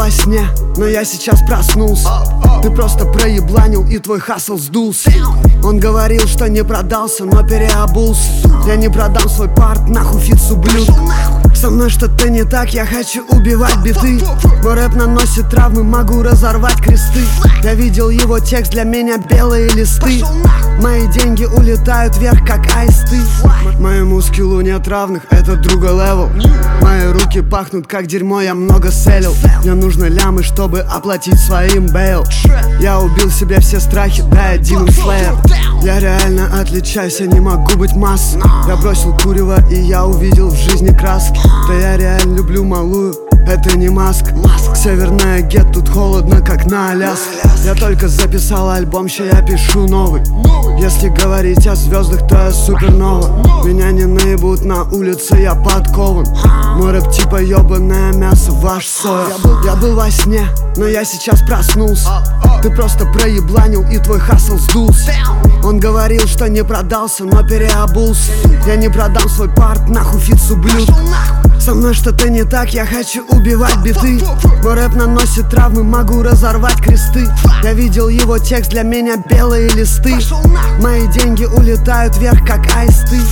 во сне, но я сейчас проснулся. Ты просто проебланил и твой хасл сдулся. Он говорил, что не продался, но переобулся. Я не продам свой парт, нахуй фит с ублюдком. Со мной что-то не так, я хочу убивать биты. Мой рэп наносит травмы, могу разорвать кресты. Я видел его текст, для меня белые листы. Мои деньги улетают вверх, как аисты. Моему скиллу нет равных, это друга левел. Мои руки пахнут как дерьмо, я много селил. Мне нужны лямы, чтобы оплатить своим бейл. Я убил себе все страхи, да я Demon Slayer. Я реально отличаюсь, я не могу быть массой. Я бросил курево и я увидел в жизни краски. Да я реально люблю малую, это не маска. Северная гет, тут холодно, как на Аляске. Я только записал альбом, ща я пишу новый. Если говорить о звездах, то я супернова. Меня не наебут на улице, я подкован. Мой рэп типа ёбаное мясо, ваш соя. Я был во сне, но я сейчас проснулся. Ты просто проебланил и твой хасл сдулся. Он говорил, что не продался, но переобулся. Я не продам свой парт, нахуй фит с ублюдком. Со мной что-то не так, я хочу убивать биты. Мой рэп наносит травмы, могу разорвать кресты. Я видел его текст, для меня белые листы. Мои деньги улетают вверх, как аисты.